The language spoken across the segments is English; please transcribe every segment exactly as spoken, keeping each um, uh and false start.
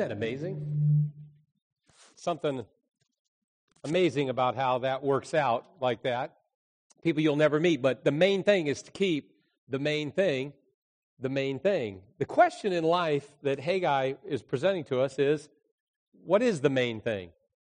that amazing? Something amazing about how that works out like that. People you'll never meet, but the main thing is to keep the main thing the main thing. The question in life that Haggai is presenting to us is, what is the main thing?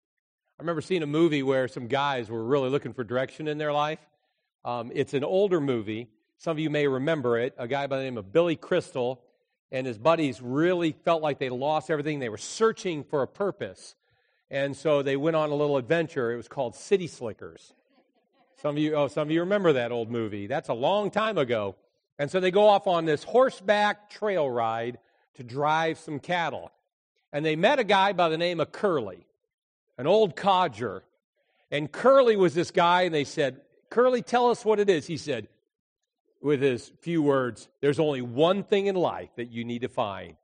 I remember seeing a movie where some guys were really looking for direction in their life. Um, it's an older movie. Some of you may remember it. A guy by the name of Billy Crystal and his buddies really felt like they lost everything. They were searching for a purpose. And so they went on a little adventure. It was called City Slickers. Some of you, oh, some of you remember that old movie. That's a long time ago. And so they go off on this horseback trail ride to drive some cattle. And they met a guy by the name of Curly, an old codger. And Curly was this guy, and they said, Curly, tell us what it is. He said, with his few words, there's only one thing in life that you need to find.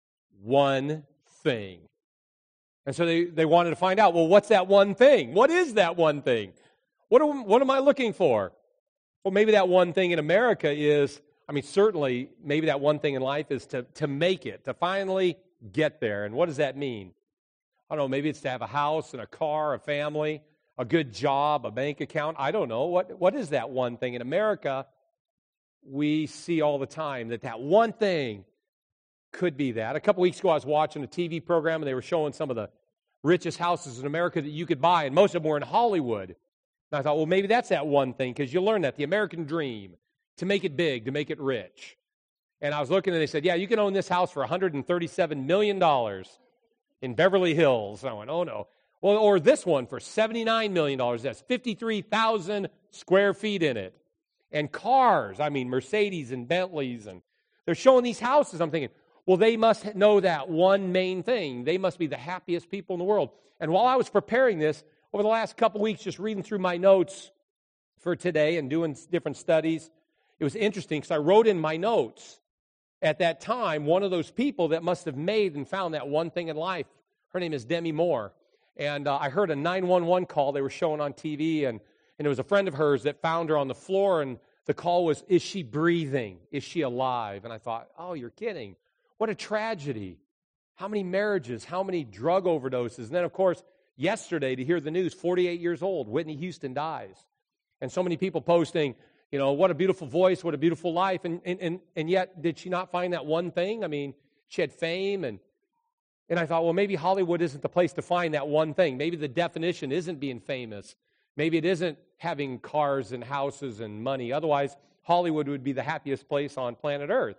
One thing. And so they, they wanted to find out, well, what's that one thing? What is that one thing? What, am, what am I looking for? Well, maybe that one thing in America is, I mean, certainly, maybe that one thing in life is to, to make it, to finally get there. And what does that mean? I don't know, maybe it's to have a house and a car, a family, a good job, a bank account. I don't know. What What is that one thing? In America, we see all the time that that one thing could be that. A couple weeks ago, I was watching a T V program, and they were showing some of the richest houses in America that you could buy, and most of them were in Hollywood. And I thought, well, maybe that's that one thing, because you learn that, the American dream, to make it big, to make it rich. And I was looking, and they said, yeah, you can own this house for one hundred thirty-seven million dollars in Beverly Hills. And I went, oh, no. Well, or this one for seventy-nine million dollars. That's fifty-three thousand square feet in it. And cars, I mean, Mercedes and Bentleys, and they're showing these houses. I'm thinking, well, they must know that one main thing. They must be the happiest people in the world. And while I was preparing this, over the last couple weeks, just reading through my notes for today and doing different studies, it was interesting because I wrote in my notes at that time one of those people that must have made and found that one thing in life. Her name is Demi Moore. And uh, I heard a nine one one call they were showing on T V, and, and it was a friend of hers that found her on the floor, and the call was, is she breathing? Is she alive? And I thought, oh, you're kidding. What a tragedy. How many marriages, how many drug overdoses. And then, of course, yesterday, to hear the news, forty-eight years old, Whitney Houston dies. And so many people posting, you know, what a beautiful voice, what a beautiful life. And and and, and yet, did she not find that one thing? I mean, she had fame. And, and I thought, well, maybe Hollywood isn't the place to find that one thing. Maybe the definition isn't being famous. Maybe it isn't having cars and houses and money. Otherwise, Hollywood would be the happiest place on planet Earth.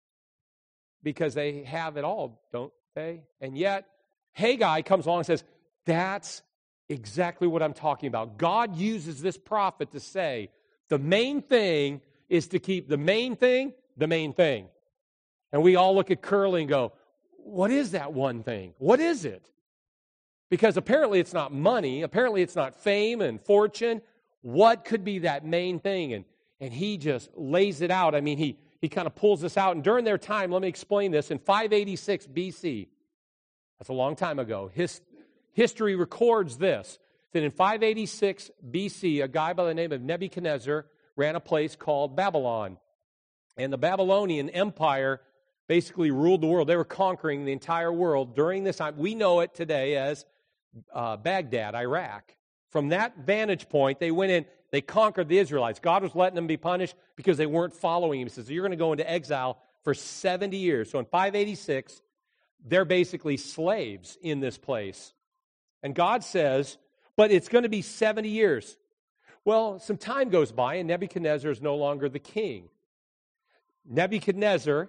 Because they have it all, don't they? And yet, Haggai comes along and says, that's exactly what I'm talking about. God uses this prophet to say, the main thing is to keep the main thing, the main thing. And we all look at Curly and go, what is that one thing? What is it? Because apparently it's not money. Apparently it's not fame and fortune. What could be that main thing? And, and he just lays it out. I mean, he, he kind of pulls this out. And during their time, let me explain this. In five eighty-six B C, that's a long time ago, his history records this, that in five eighty-six B C, a guy by the name of Nebuchadnezzar ran a place called Babylon. And the Babylonian Empire basically ruled the world. They were conquering the entire world during this time. We know it today as uh, Baghdad, Iraq. From that vantage point, they went in, they conquered the Israelites. God was letting them be punished because they weren't following him. He says, you're going to go into exile for seventy years. So in five eighty-six, they're basically slaves in this place. And God says, but it's going to be seventy years. Well, some time goes by, and Nebuchadnezzar is no longer the king. Nebuchadnezzar,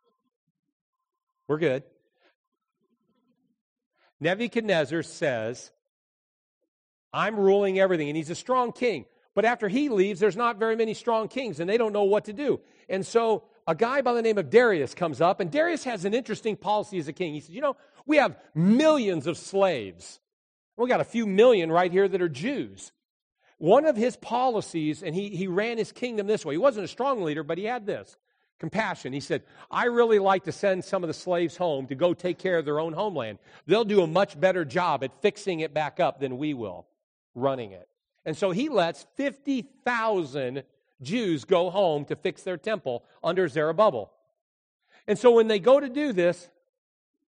we're good. Nebuchadnezzar says, I'm ruling everything, and he's a strong king. But after he leaves, there's not very many strong kings, and they don't know what to do. And so a guy by the name of Darius comes up, and Darius has an interesting policy as a king. He says, you know, we have millions of slaves. We got a few million right here that are Jews. One of his policies, and he, he ran his kingdom this way. He wasn't a strong leader, but he had this, compassion. He said, I really like to send some of the slaves home to go take care of their own homeland. They'll do a much better job at fixing it back up than we will, running it. And so he lets fifty thousand Jews go home to fix their temple under Zerubbabel. And so when they go to do this,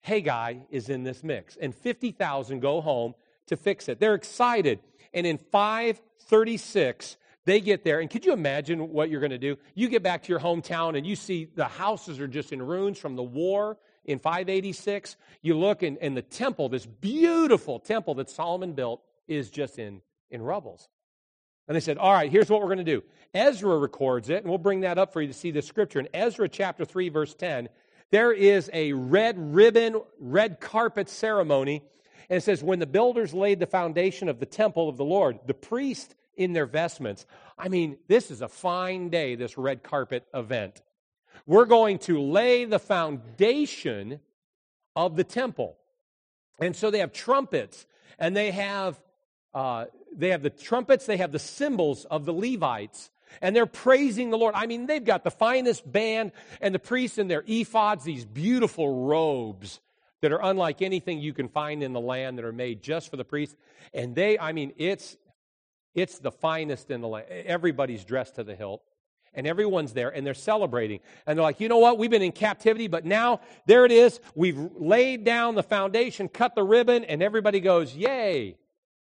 Haggai is in this mix. And fifty thousand go home to fix it. They're excited. And in five thirty-six, they get there. And could you imagine what you're going to do? You get back to your hometown and you see the houses are just in ruins from the war in five eighty-six. You look and, and the temple, this beautiful temple that Solomon built, is just in, in rubbles. And they said, all right, here's what we're going to do. Ezra records it, and we'll bring that up for you to see the scripture. In Ezra chapter three, verse ten, there is a red ribbon, red carpet ceremony. And it says, when the builders laid the foundation of the temple of the Lord, the priest in their vestments. I mean, this is a fine day, this red carpet event. We're going to lay the foundation of the temple. And so they have trumpets, and they have uh, they have the trumpets, they have the cymbals of the Levites, and they're praising the Lord. I mean, they've got the finest band, and the priests in their ephods, these beautiful robes that are unlike anything you can find in the land, that are made just for the priests. And they, I mean, it's it's the finest in the land. Everybody's dressed to the hilt. And everyone's there, and they're celebrating. And they're like, you know what? We've been in captivity, but now, there it is. We've laid down the foundation, cut the ribbon, and everybody goes, yay.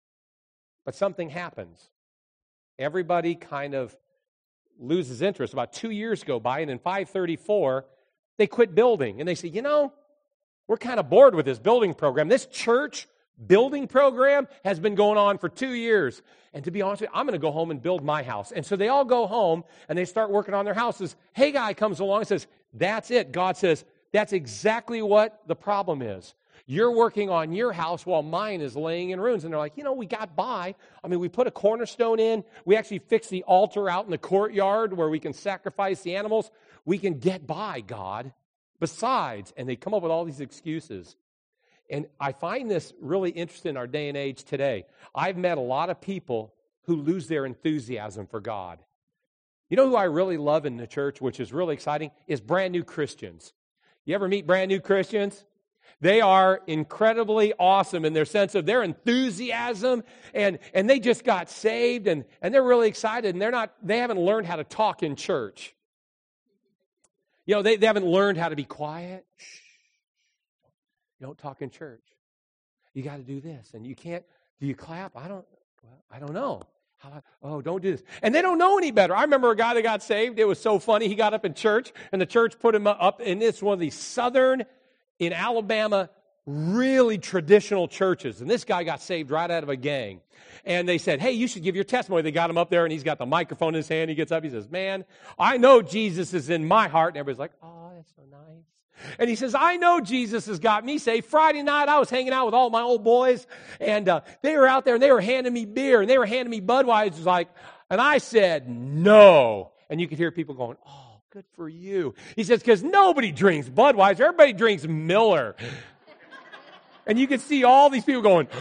But something happens. Everybody kind of loses interest. About two years go by, and in five thirty-four, they quit building. And they say, you know, we're kind of bored with this building program. This church building program has been going on for two years. And to be honest with you, I'm going to go home and build my house. And so they all go home and they start working on their houses. Haggai comes along and says, that's it. God says, that's exactly what the problem is. You're working on your house while mine is laying in ruins. And they're like, you know, we got by. I mean, we put a cornerstone in. We actually fixed the altar out in the courtyard where we can sacrifice the animals. We can get by, God. Besides, and they come up with all these excuses. And I find this really interesting in our day and age today. I've met a lot of people who lose their enthusiasm for God. You know who I really love in the church, which is really exciting, is brand new Christians. You ever meet brand new Christians? They are incredibly awesome in their sense of their enthusiasm, and, and they just got saved, and, and they're really excited, and they're not, they haven't learned how to talk in church. You know, they, they haven't learned how to be quiet. Shh. You don't talk in church. You got to do this, and you can't. Do you clap? I don't. Well, I don't know. How? Oh, don't do this. And they don't know any better. I remember a guy that got saved. It was so funny. He got up in church, and the church put him up in this one of these southern, in Alabama, really traditional churches. And this guy got saved right out of a gang. And they said, hey, you should give your testimony. They got him up there, and he's got the microphone in his hand. He gets up. He says, man, I know Jesus is in my heart. And everybody's like, oh, that's so nice. And he says, I know Jesus has got me saved. Friday night, I was hanging out with all my old boys, and uh, they were out there, and they were handing me beer, and they were handing me Budweiser, like, and I said, no. And you could hear people going, oh, good for you. He says, because nobody drinks Budweiser. Everybody drinks Miller. And you could see all these people going,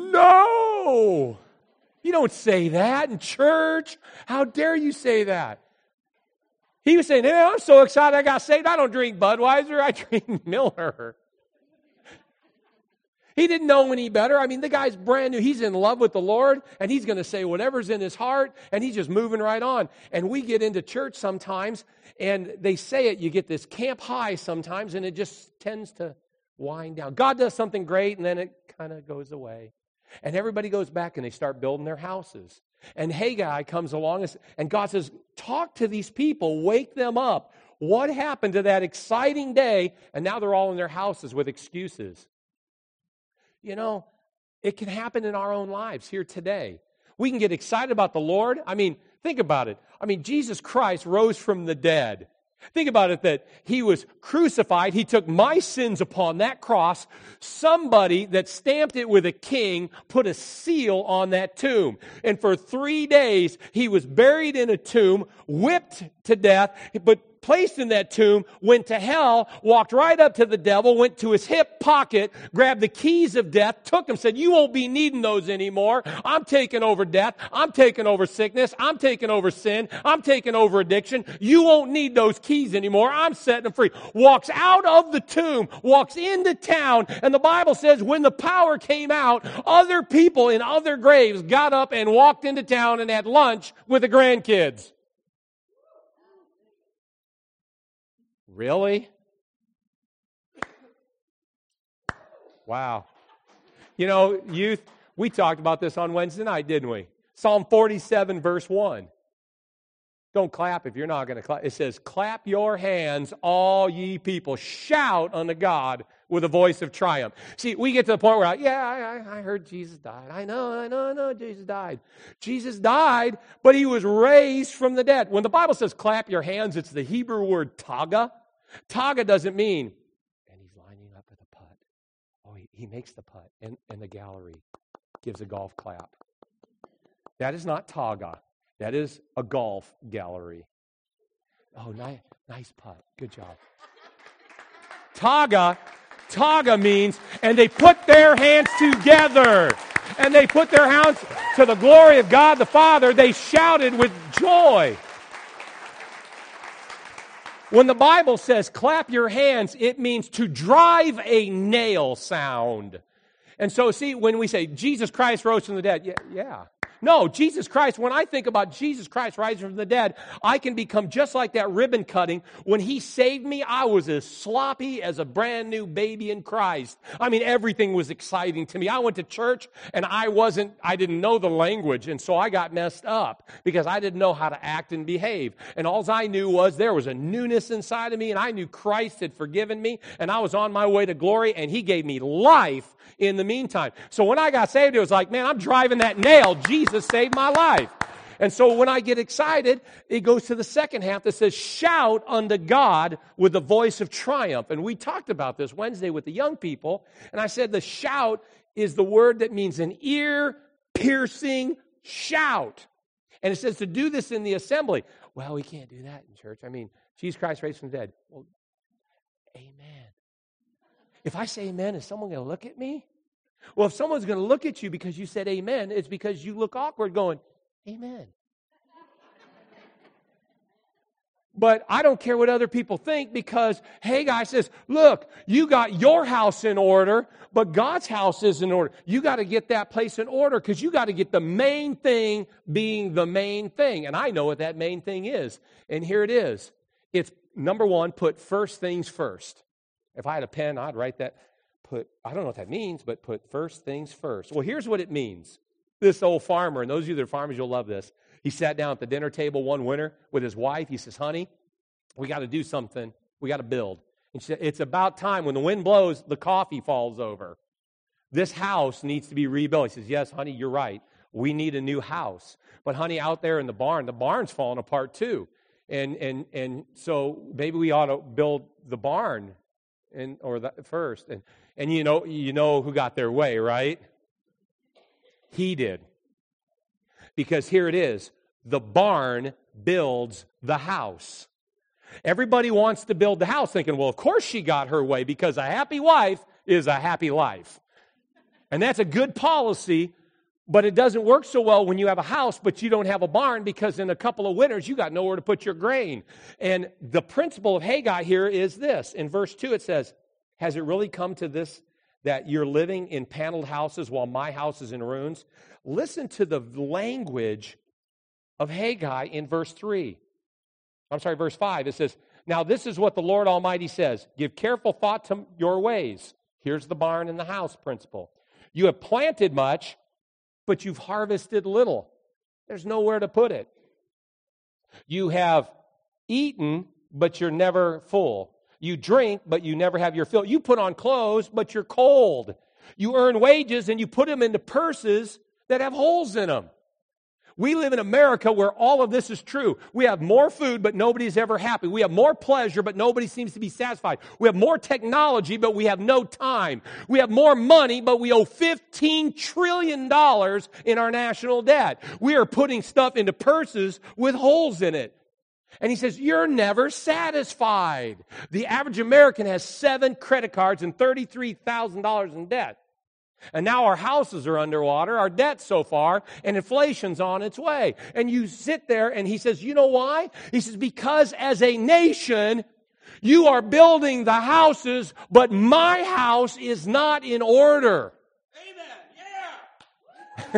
no. You don't say that in church. How dare you say that? He was saying, hey, I'm so excited I got saved. I don't drink Budweiser. I drink Miller. He didn't know any better. I mean, the guy's brand new. He's in love with the Lord, and he's going to say whatever's in his heart, and he's just moving right on. And we get into church sometimes, and they say it, you get this camp high sometimes, and it just tends to wind down. God does something great, and then it kind of goes away. And everybody goes back, and they start building their houses. And Haggai comes along, and God says, talk to these people, wake them up. What happened to that exciting day? And now they're all in their houses with excuses. You know, it can happen in our own lives here today. We can get excited about the Lord. I mean, think about it. I mean, Jesus Christ rose from the dead. Think about it, that he was crucified. He took my sins upon that cross. Somebody that stamped it with a king put a seal on that tomb. And for three days, he was buried in a tomb, whipped to death, but placed in that tomb, went to hell, walked right up to the devil, went to his hip pocket, grabbed the keys of death, took them, said, you won't be needing those anymore. I'm taking over death. I'm taking over sickness. I'm taking over sin. I'm taking over addiction. You won't need those keys anymore. I'm setting them free. Walks out of the tomb, walks into town, and the Bible says when the power came out, other people in other graves got up and walked into town and had lunch with the grandkids. Really? Wow. You know, youth, we talked about this on Wednesday night, didn't we? Psalm forty-seven, verse one. Don't clap if you're not going to clap. It says, clap your hands, all ye people. Shout unto God with a voice of triumph. See, we get to the point where, I, yeah, I, I heard Jesus died. I know, I know, I know Jesus died. Jesus died, but he was raised from the dead. When the Bible says clap your hands, it's the Hebrew word taga. Taga doesn't mean, and he's lining up for the putt. Oh, he, he makes the putt, and, and the gallery gives a golf clap. That is not taga. That is a golf gallery. Oh, nice, nice putt. Good job. Taga, taga means, and they put their hands together. And they put their hands to the glory of God the Father. They shouted with joy. When the Bible says clap your hands, it means to drive a nail sound. And so, see, when we say Jesus Christ rose from the dead, yeah, yeah. No, Jesus Christ, when I think about Jesus Christ rising from the dead, I can become just like that ribbon cutting. When he saved me, I was as sloppy as a brand new baby in Christ. I mean, everything was exciting to me. I went to church and I wasn't, I didn't know the language, and so I got messed up because I didn't know how to act and behave. And all I knew was there was a newness inside of me, and I knew Christ had forgiven me, and I was on my way to glory, and he gave me life in the meantime. So when I got saved, it was like, man, I'm driving that nail. Jesus saved my life. And so when I get excited, it goes to the second half that says, shout unto God with the voice of triumph. And we talked about this Wednesday with the young people, and I said the shout is the word that means an ear-piercing shout. And it says to do this in the assembly. Well, we can't do that in church. I mean, Jesus Christ raised from the dead. Well, amen. If I say amen, is someone going to look at me? Well, if someone's going to look at you because you said amen, it's because you look awkward going, amen. But I don't care what other people think, because Haggai says, look, you got your house in order, but God's house is in order. You got to get that place in order, because you got to get the main thing being the main thing. And I know what that main thing is. And here it is. It's, number one, put first things first. If I had a pen, I'd write that. Put, I don't know what that means, but put first things first. Well, here's what it means. This old farmer, and those of you that are farmers, you'll love this. He sat down at the dinner table one winter with his wife. He says, honey, we got to do something. We got to build. And she said, it's about time. When the wind blows, the coffee falls over. This house needs to be rebuilt. He says, yes, honey, you're right. We need a new house. But honey, out there in the barn, the barn's falling apart too. And and and so maybe we ought to build the barn and or the first. And and you know, you know who got their way, right? He did. Because here it is. The barn builds the house. Everybody wants to build the house thinking, well, of course she got her way, because a happy wife is a happy life. And that's a good policy, but it doesn't work so well when you have a house, but you don't have a barn, because in a couple of winters, you got nowhere to put your grain. And the principle of Haggai here is this. In verse two, it says, has it really come to this, that you're living in paneled houses while my house is in ruins? Listen to the language of Haggai in verse three. I'm sorry, verse five. It says, now this is what the Lord Almighty says. Give careful thought to your ways. Here's the barn and the house principle. You have planted much, but you've harvested little. There's nowhere to put it. You have eaten, but you're never full. You drink, but you never have your fill. You put on clothes, but you're cold. You earn wages, and you put them into purses that have holes in them. We live in America where all of this is true. We have more food, but nobody's ever happy. We have more pleasure, but nobody seems to be satisfied. We have more technology, but we have no time. We have more money, but we owe fifteen trillion dollars in our national debt. We are putting stuff into purses with holes in it. And he says, you're never satisfied. The average American has seven credit cards and thirty-three thousand dollars in debt. And now our houses are underwater, our debt's so far, and inflation's on its way. And you sit there, and he says, you know why? He says, because as a nation, you are building the houses, but my house is not in order. Amen. Yeah.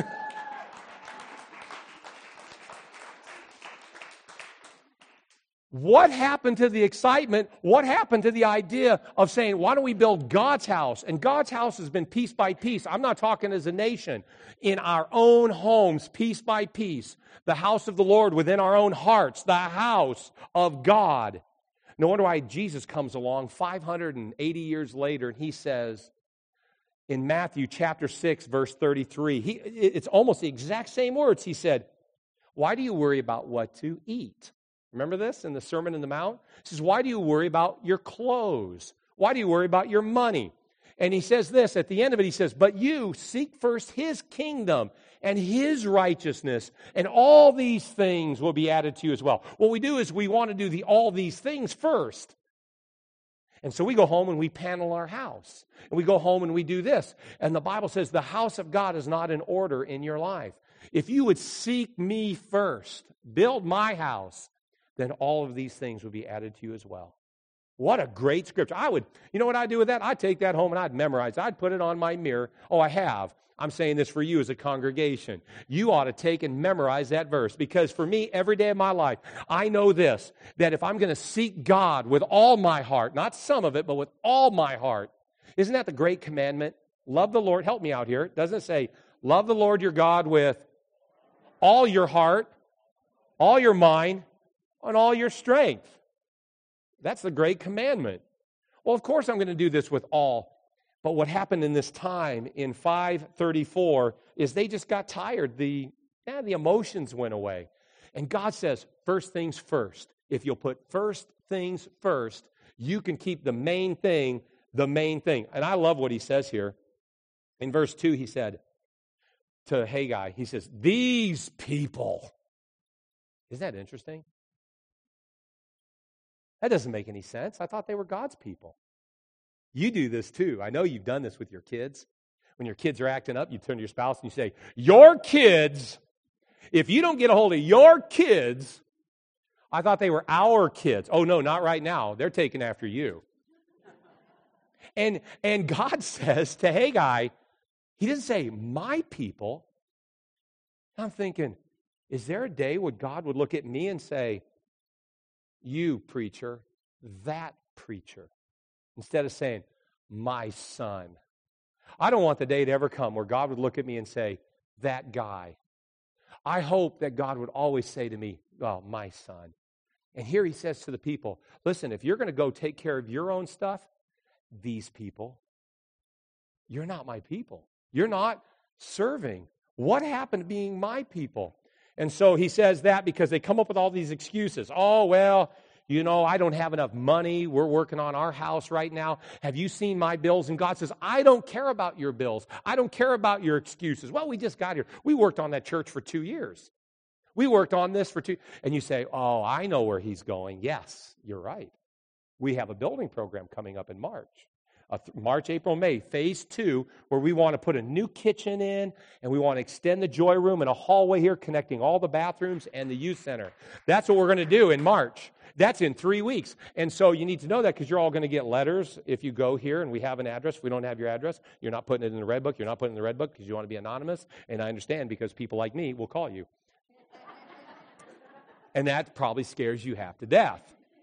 What happened to the excitement? What happened to the idea of saying, why don't we build God's house? And God's house has been piece by piece. I'm not talking as a nation. In our own homes, piece by piece. The house of the Lord within our own hearts. The house of God. No wonder why Jesus comes along five hundred eighty years later and he says, in Matthew chapter six, verse thirty-three, he, it's almost the exact same words. He said, why do you worry about what to eat? Remember this in the Sermon on the Mount? He says, why do you worry about your clothes? Why do you worry about your money? And he says this, at the end of it, he says, but you seek first his kingdom and his righteousness, and all these things will be added to you as well. What we do is we want to do the all these things first. And so we go home and we panel our house. And we go home and we do this. And the Bible says the house of God is not in order in your life. If you would seek me first, build my house, then all of these things would be added to you as well. What a great scripture. I would, you know what I'd do with that? I'd take that home and I'd memorize it. I'd put it on my mirror. Oh, I have. I'm saying this for you as a congregation. You ought to take and memorize that verse, because for me, every day of my life, I know this, that if I'm going to seek God with all my heart, not some of it, but with all my heart, isn't that the great commandment? Love the Lord. Help me out here. It doesn't say, love the Lord your God with all your heart, all your mind, and all your strength. That's the great commandment. Well, of course I'm going to do this with all. But what happened in this time in five thirty-four is they just got tired. The, yeah, the emotions went away. And God says, first things first. If you'll put first things first, you can keep the main thing the main thing. And I love what he says here. In verse two, he said to Haggai, he says, these people. Isn't that interesting? That doesn't make any sense. I thought they were God's people. You do this too. I know you've done this with your kids. When your kids are acting up, you turn to your spouse and you say, your kids, if you don't get a hold of your kids, I thought they were our kids. Oh, no, not right now. They're taking after you. And, and God says to Haggai, he didn't say, my people. I'm thinking, is there a day where God would look at me and say, you preacher, that preacher, instead of saying, my son? I don't want the day to ever come where God would look at me and say, that guy. I hope that God would always say to me, oh, my son. And here he says to the people, listen, if you're going to go take care of your own stuff, these people, you're not my people. You're not serving. What happened to being my people? And so he says that because they come up with all these excuses. Oh, well, you know, I don't have enough money. We're working on our house right now. Have you seen my bills? And God says, I don't care about your bills. I don't care about your excuses. Well, we just got here. We worked on that church for two years. We worked on this for two. And you say, oh, I know where he's going. Yes, you're right. We have a building program coming up in March. Uh, March, April, May, phase two, where we want to put a new kitchen in, and we want to extend the joy room and a hallway here connecting all the bathrooms and the youth center. That's what we're going to do in March. That's in three weeks. And so you need to know that because you're all going to get letters if you go here and we have an address. If we don't have your address, you're not putting it in the red book. You're not putting it in the red book because you want to be anonymous. And I understand because people like me will call you. And that probably scares you half to death.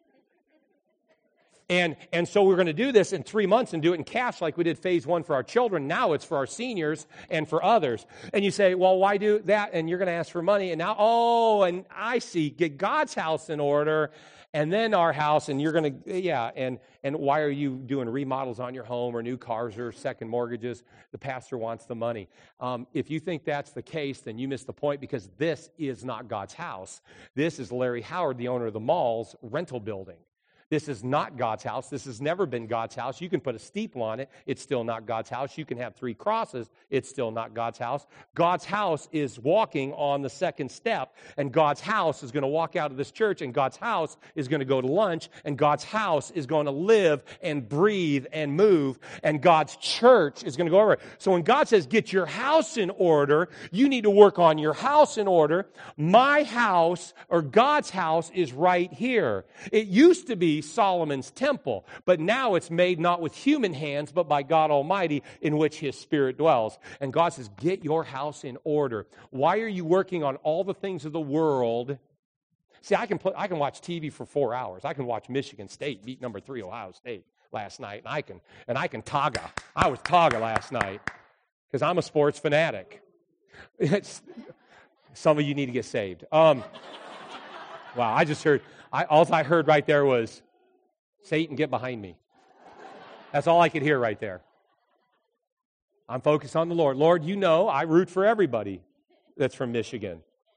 And, and so we're going to do this in three months and do it in cash like we did phase one for our children. Now it's for our seniors and for others. And you say, well, why do that? And you're going to ask for money. And now, oh, and I see, get God's house in order and then our house. And you're going to, yeah, and, and why are you doing remodels on your home or new cars or second mortgages? The pastor wants the money. Um, if you think that's the case, then you miss the point because this is not God's house. This is Larry Howard, the owner of the mall's rental building. This is not God's house. This has never been God's house. You can put a steeple on it. It's still not God's house. You can have three crosses. It's still not God's house. God's house is walking on the second step, and God's house is going to walk out of this church, and God's house is going to go to lunch, and God's house is going to live and breathe and move, and God's church is going to go over. So when God says, get your house in order, you need to work on your house in order. My house, or God's house, is right here. It used to be Solomon's temple, but now it's made not with human hands, but by God Almighty, in which His Spirit dwells. And God says, get your house in order. Why are you working on all the things of the world See, I can play, I can watch T V for four hours. I can watch Michigan State beat number three Ohio State last night, and I can and I can Taga. I was Taga last night because I'm a sports fanatic. It's, some of you need to get saved. Um, wow, I just heard. I, all I heard right there was, "Satan, get behind me." That's all I could hear right there. I'm focused on the Lord. Lord, you know I root for everybody that's from Michigan.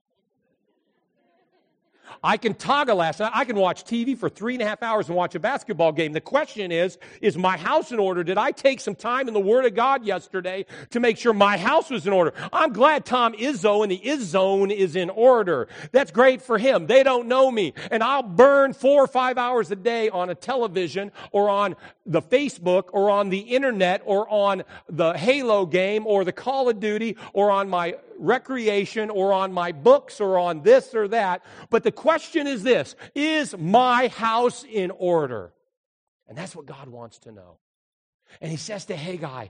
I can toggle last night. I can watch T V for three and a half hours and watch a basketball game. The question is, is my house in order? Did I take some time in the Word of God yesterday to make sure my house was in order? I'm glad Tom Izzo in the Iz Zone is in order. That's great for him. They don't know me. And I'll burn four or five hours a day on a television or on the Facebook or on the internet or on the Halo game or the Call of Duty or on my recreation or on my books or on this or that. But the question is this: is my house in order? And that's what God wants to know. And he says to Haggai,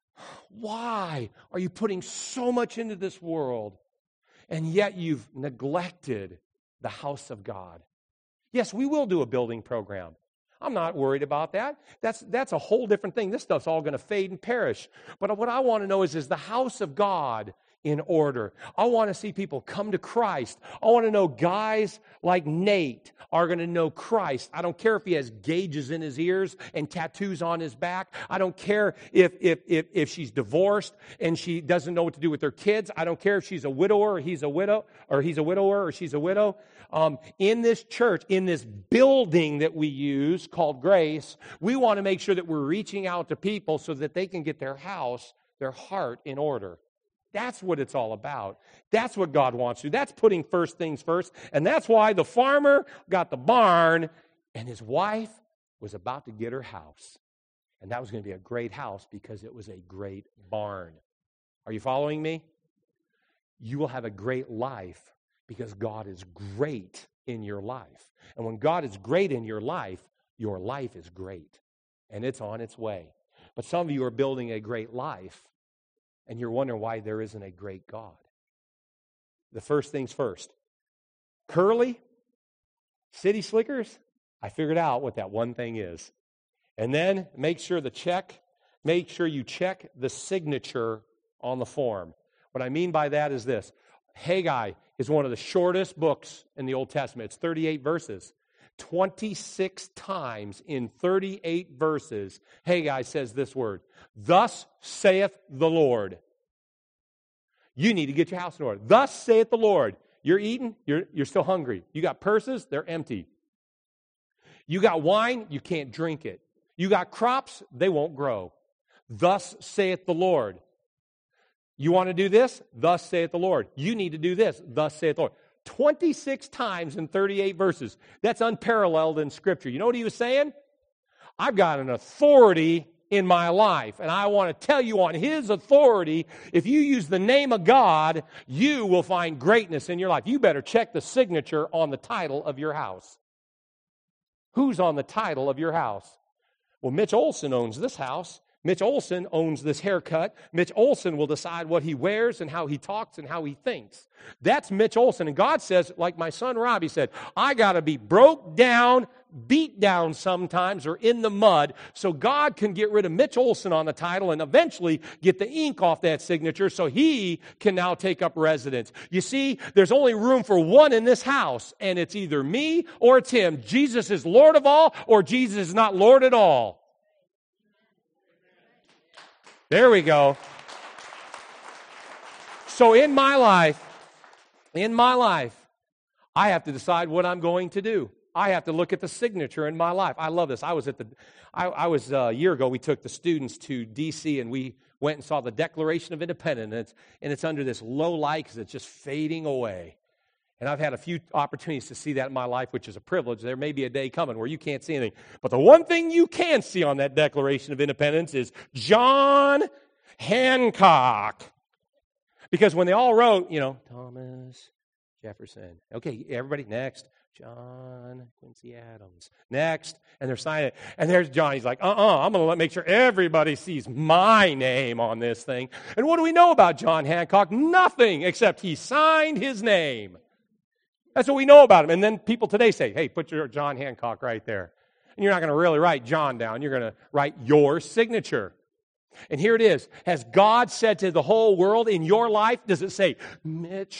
why are you putting so much into this world and yet you've neglected the house of God? Yes, we will do a building program. I'm not worried about that. That's, that's a whole different thing. This stuff's all going to fade and perish. But what I want to know is, is the house of God in order? I want to see people come to Christ. I want to know guys like Nate are going to know Christ. I don't care if he has gauges in his ears and tattoos on his back. I don't care if, if, if, if she's divorced and she doesn't know what to do with her kids. I don't care if she's a widower or he's a widow, or he's a widower or she's a widow. Um, in this church, in this building that we use called Grace, we want to make sure that we're reaching out to people so that they can get their house, their heart in order. That's what it's all about. That's what God wants to do. That's putting first things first. And that's why the farmer got the barn and his wife was about to get her house. And that was going to be a great house because it was a great barn. Are you following me? You will have a great life because God is great in your life. And when God is great in your life, your life is great. And it's on its way. But some of you are building a great life, and you're wondering why there isn't a great God. The first things first. Curly, City Slickers, I figured out what that one thing is. And then make sure the check, make sure you check the signature on the form. What I mean by that is this. Haggai is one of the shortest books in the Old Testament. It's thirty-eight verses. twenty-six times in thirty-eight verses, Haggai says this word: "Thus saith the Lord." You need to get your house in order. Thus saith the Lord. You're eating, you're, you're still hungry. You got purses, they're empty. You got wine, you can't drink it. You got crops, they won't grow. Thus saith the Lord. You want to do this? Thus saith the Lord. You need to do this. Thus saith the Lord. twenty-six times in thirty-eight verses. That's unparalleled in Scripture. You know what he was saying? I've got an authority in my life, and I want to tell you on his authority, if you use the name of God, you will find greatness in your life. You better check the signature on the title of your house. Who's on the title of your house? Well, Mitch Olson owns this house. Mitch Olson owns this haircut. Mitch Olson will decide what he wears and how he talks and how he thinks. That's Mitch Olson. And God says, like my son Robbie said, I got to be broke down, beat down sometimes, or in the mud, so God can get rid of Mitch Olson on the title and eventually get the ink off that signature so he can now take up residence. You see, there's only room for one in this house, and it's either me or it's him. Jesus is Lord of all, or Jesus is not Lord at all. There we go. So in my life, in my life, I have to decide what I'm going to do. I have to look at the signature in my life. I love this. I was at the, I, I was uh, a year ago. We took the students to D C and we went and saw the Declaration of Independence, and it's, and it's under this low light because it's just fading away. And I've had a few opportunities to see that in my life, which is a privilege. There may be a day coming where you can't see anything. But the one thing you can see on that Declaration of Independence is John Hancock. Because when they all wrote, you know, Thomas Jefferson. Okay, everybody, next. John Quincy Adams. Next. And they're signing it. And there's John. He's like, uh-uh, I'm going to make sure everybody sees my name on this thing. And what do we know about John Hancock? Nothing, except he signed his name. That's what we know about him. And then people today say, hey, put your John Hancock right there. And you're not going to really write John down. You're going to write your signature. And here it is. Has God said to the whole world in your life, does it say Mitch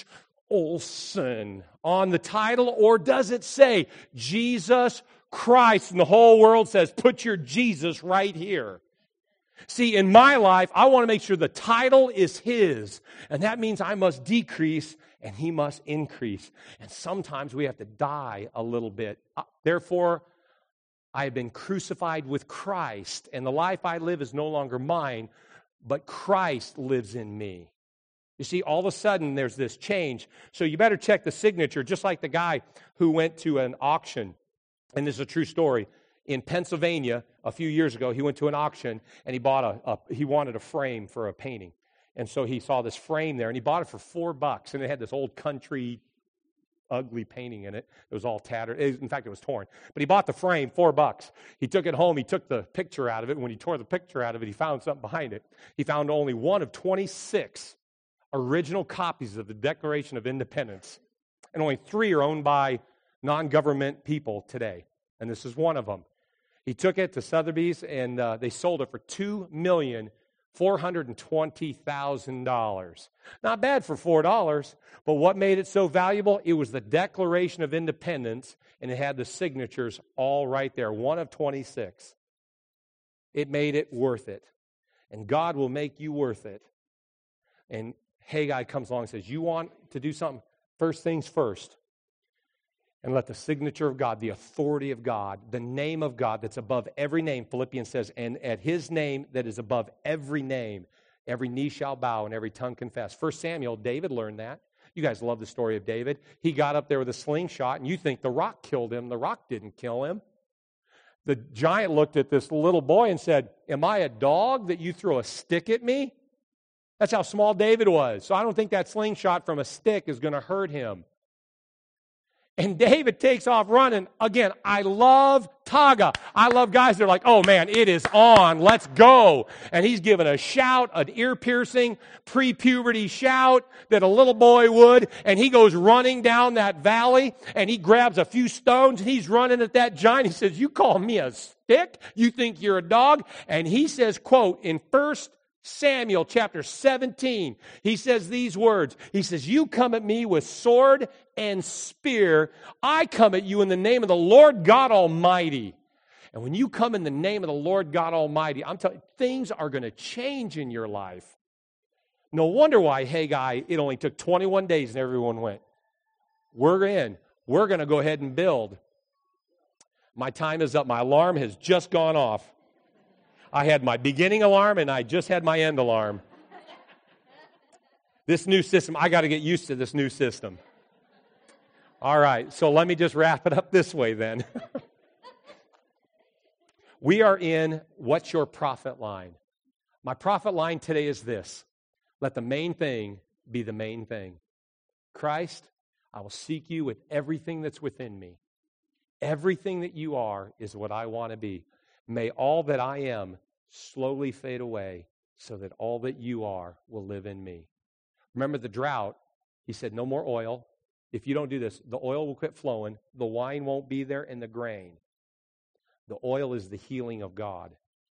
Olson on the title? Or does it say Jesus Christ? And the whole world says, put your Jesus right here. See, in my life, I want to make sure the title is His. And that means I must decrease and He must increase. And sometimes we have to die a little bit. Therefore, I have been crucified with Christ, and the life I live is no longer mine, but Christ lives in me. You see, all of a sudden, there's this change. So you better check the signature, just like the guy who went to an auction. And this is a true story. In Pennsylvania, a few years ago, he went to an auction, and he bought a, a he wanted a frame for a painting. And so he saw this frame there, and he bought it for four bucks, and it had this old country ugly painting in it. It was all tattered. In fact, it was torn. But he bought the frame, four bucks. He took it home. He took the picture out of it. And when he tore the picture out of it, he found something behind it. He found only one of twenty-six original copies of the Declaration of Independence. And only three are owned by non-government people today. And this is one of them. He took it to Sotheby's, and uh, they sold it for two million four hundred twenty thousand dollars. Not bad for four dollars, but what made it so valuable? It was the Declaration of Independence, and it had the signatures all right there, one of twenty-six. It made it worth it, and God will make you worth it. And Haggai comes along and says, you want to do something? First things first. And let the signature of God, the authority of God, the name of God that's above every name, Philippians says, and at His name that is above every name, every knee shall bow and every tongue confess. First Samuel, David learned that. You guys love the story of David. He got up there with a slingshot, and you think the rock killed him. The rock didn't kill him. The giant looked at this little boy and said, am I a dog that you throw a stick at me? That's how small David was. So I don't think that slingshot from a stick is going to hurt him. And David takes off running. Again, I love Taga. I love guys that are like, oh man, it is on. Let's go. And he's giving a shout, an ear-piercing, pre-puberty shout that a little boy would. And he goes running down that valley, and he grabs a few stones, and he's running at that giant. He says, you call me a stick? You think you're a dog? And he says, quote, in First Samuel chapter seventeen, he says these words. He says, you come at me with sword and spear. I come at you in the name of the Lord God Almighty. And when you come in the name of the Lord God Almighty, I'm telling you, things are going to change in your life. No wonder why Haggai, it only took twenty-one days and everyone went, we're in. We're going to go ahead and build. My time is up. My alarm has just gone off. I had my beginning alarm, and I just had my end alarm. This new system, I got to get used to this new system. All right, so let me just wrap it up this way then. We are in What's Your Profit Line? My profit line today is this. Let the main thing be the main thing. Christ, I will seek you with everything that's within me. Everything that you are is what I want to be. May all that I am slowly fade away so that all that you are will live in me. Remember the drought. He said, no more oil. If you don't do this, the oil will quit flowing, the wine won't be there, and the grain. The oil is the healing of God.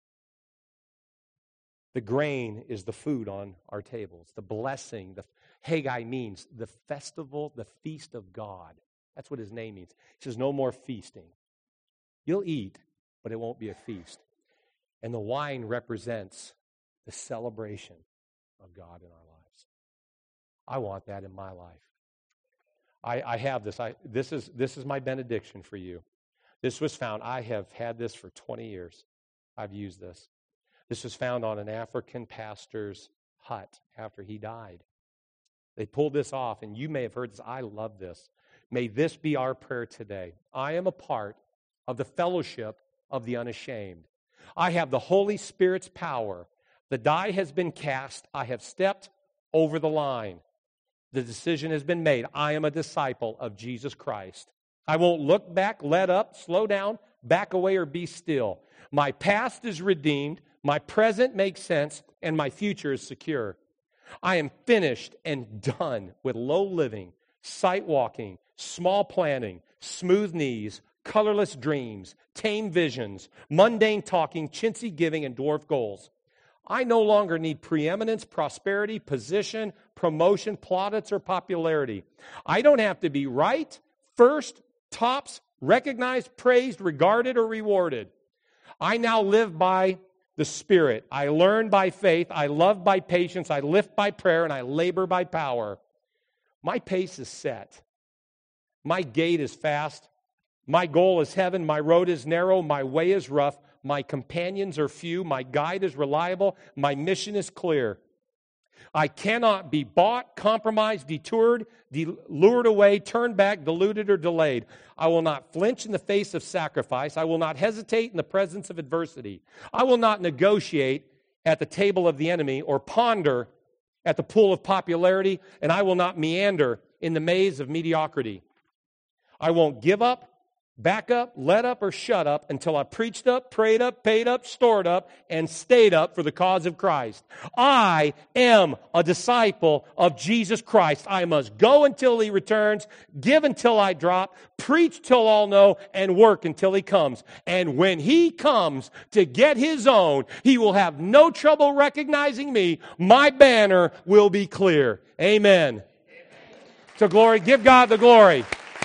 The grain is the food on our tables, the blessing. The Haggai means the festival, the feast of God. That's what his name means. He says, no more feasting. You'll eat, but it won't be a feast. And the wine represents the celebration of God in our lives. I want that in my life. I, I have this. I, this is this is my benediction for you. This was found. I have had this for twenty years. I've used this. This was found on an African pastor's hut after he died. They pulled this off, and you may have heard this. I love this. May this be our prayer today. I am a part of the fellowship of the unashamed. I have the Holy Spirit's power. The die has been cast. I have stepped over the line. The decision has been made. I am a disciple of Jesus Christ. I won't look back, let up, slow down, back away, or be still. My past is redeemed. My present makes sense, and my future is secure. I am finished and done with low living, sight walking, small planning, smooth knees, colorless dreams, tame visions, mundane talking, chintzy giving, and dwarf goals. I no longer need preeminence, prosperity, position, promotion, plaudits, or popularity. I don't have to be right, first, tops, recognized, praised, regarded, or rewarded. I now live by the Spirit. I learn by faith. I love by patience. I lift by prayer, and I labor by power. My pace is set. My gait is fast. My goal is heaven. My road is narrow. My way is rough. My companions are few. My guide is reliable. My mission is clear. I cannot be bought, compromised, detoured, de- lured away, turned back, deluded, or delayed. I will not flinch in the face of sacrifice. I will not hesitate in the presence of adversity. I will not negotiate at the table of the enemy or ponder at the pool of popularity, and I will not meander in the maze of mediocrity. I won't give up, back up, let up, or shut up until I preached up, prayed up, paid up, stored up, and stayed up for the cause of Christ. I am a disciple of Jesus Christ. I must go until He returns, give until I drop, preach till all know, and work until He comes. And when He comes to get His own, He will have no trouble recognizing me. My banner will be clear. Amen. Amen. So glory, give God the glory.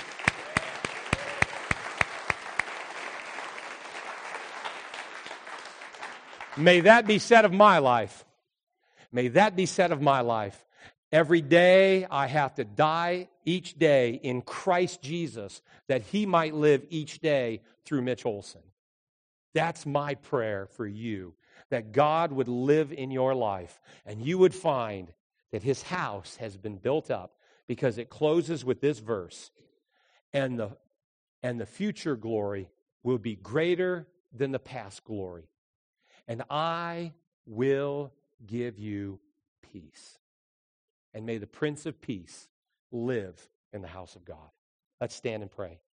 May that be said of my life. May that be said of my life. Every day I have to die each day in Christ Jesus that He might live each day through Mitch Olson. That's my prayer for you, that God would live in your life and you would find that His house has been built up, because it closes with this verse, and the, and the future glory will be greater than the past glory. And I will give you peace. And may the Prince of Peace live in the house of God. Let's stand and pray.